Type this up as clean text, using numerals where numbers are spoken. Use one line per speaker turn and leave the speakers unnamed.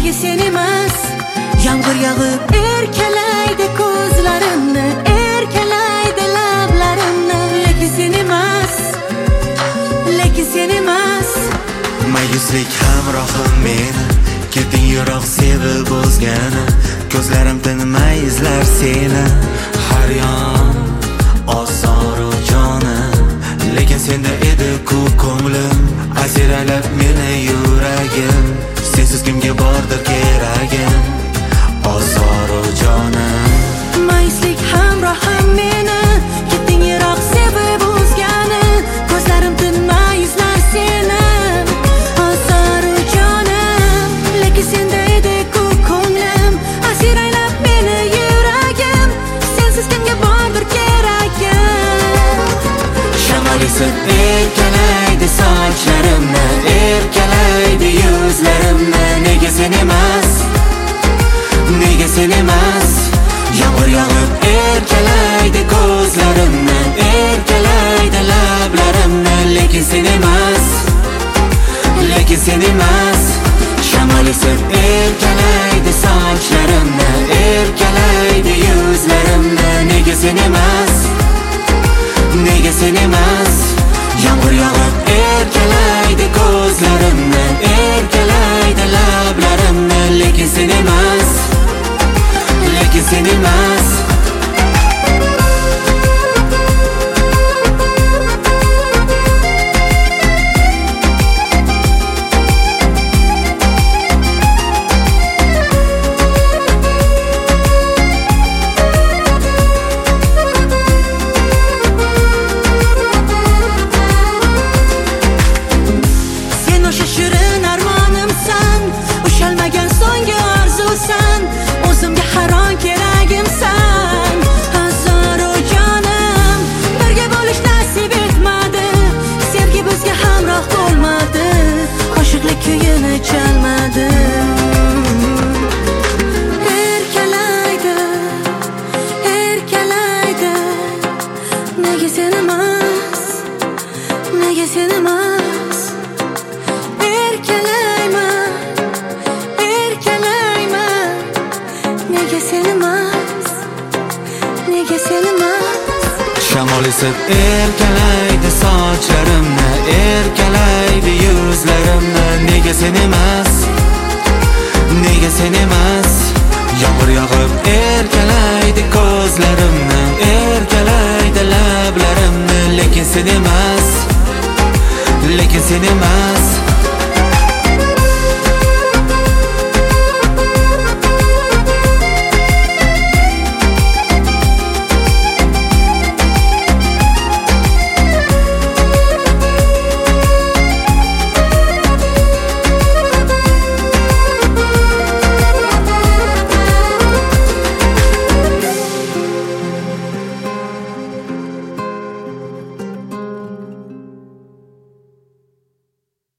nega sen emas? Yomg'ir yog'ib erkalaydi ko'zlarimni, erkalaydi lablarimni, lekin sen emas, lekin sen emas.
Mayuslik hamrohim meni, ketding yiroq sevib o'zgani, ko'zlarim tinmay izlar seni. Har yon ozoru joni, lekin senda edi ku ko'nglim, asiralab meni yuragim, sensiz kimga bordir keragim. Ozoru jonim,
Mayuslik hamrohim meni, ketding yiroq sevib o'zgani, ko'zlarim tinmay izlar seni. Ozoru jonim, lekin senda edi ku ko'nglim, asiraylab meni yuragim, sensiz kimga bordir keragim.
shamol esib erkalaydi sochlarimni, erkalaydi yuzlarimni, nega sen emas, nega sen emas? Yomg'ir yog'ib erkalaydi ko'zlarimni, erkalaydi lablarimni, lekin sen emas, lekin sen emas. Shamol esib erkalaydi sochlarimni, erkalaydi yuzlarimni, nega sen emas, nega sen emas? Yomg'ir yog'ib erkalaydi ko'zlarimni, erkalaydi lablarimni, lekin sen emas, lekin sen emas.
Sen o'sha shirin armonimsan, ushalmagan so'nggi orzusan, o'zimga haron keragimsan. Ozoru jonim, birga bo'lish nasib etmadi, sevgi bizga hamroh bo'lmadi, qo'shiqlik kuyini chalmadi. Erkalaydi, erkalaydi, nega sen emas, nega sen emas? Erkalayman, erkalayman, nega sen emas, nega sen emas?
Shamol esib erkalaydi sochlarimni, erkalaydi yuzlarimni, nega sen emas, nega sen emas? Yomg'ir yog'ib erkalaydi ko'zlarimni, erkalaydi lablarimni, lekin sen emas, lekin sen emas.